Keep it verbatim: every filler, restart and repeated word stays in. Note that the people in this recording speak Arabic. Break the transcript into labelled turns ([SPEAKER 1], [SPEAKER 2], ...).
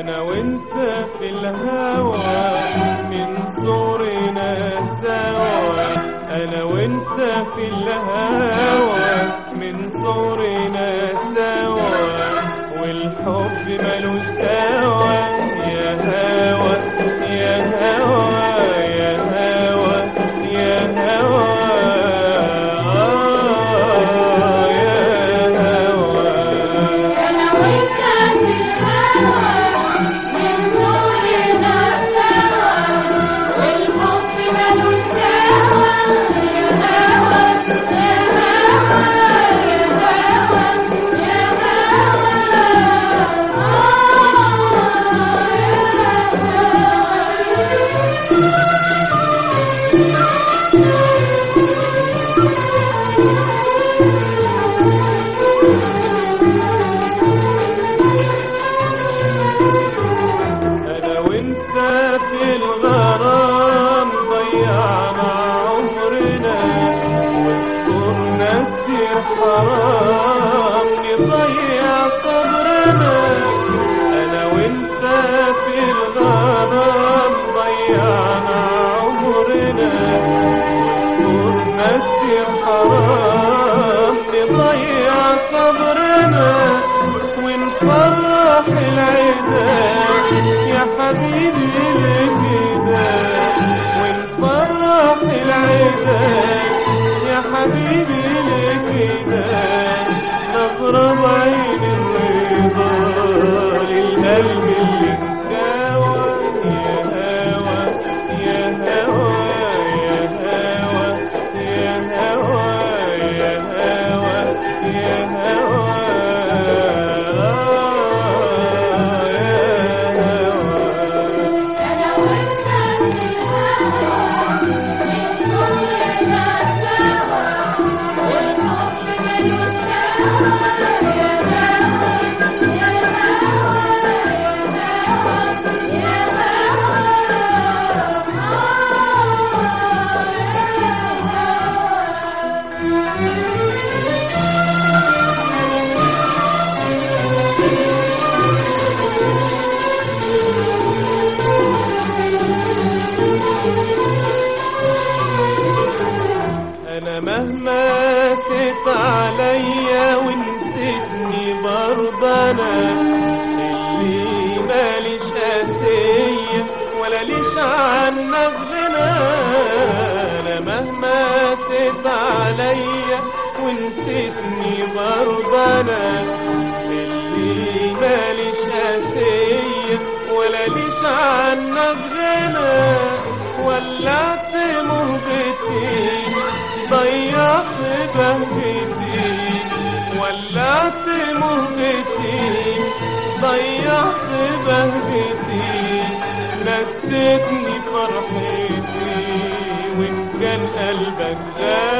[SPEAKER 1] أنا وأنت في الهوى من صغرنا سوا، أنا وأنت في الهوى من صغرنا سوا، والحب ملوش دوا يا هوى يا هوى يا هوى يا هوى حرام نضيع صبرنا، أنا وأنت في الغرام ضيعنا عمرنا، واذكرنا كتير حرام نضيع صبرنا، ونفرح العداء يا حبيبي لكده، ونفرح العداء يا حبيبي لكده، نضرب عين الرضا للقلب اللي انكوى يا هوى يا هوى يا هوى يا هوى يا هوى يا هوى مهما ست عليا ونسيتني برضه انا اللي ماليش قاسية ولا ليش عنك غنى، انا مهما ست عليا ونسيتني برضه انا اللي ماليش قاسية ولا ليش عنك غنى، ولعت موجتي ضيعت بهجتي، ولعت موجتي ضيعت بهجتي، نسيتني فرحتي وإن كان قلبك غالي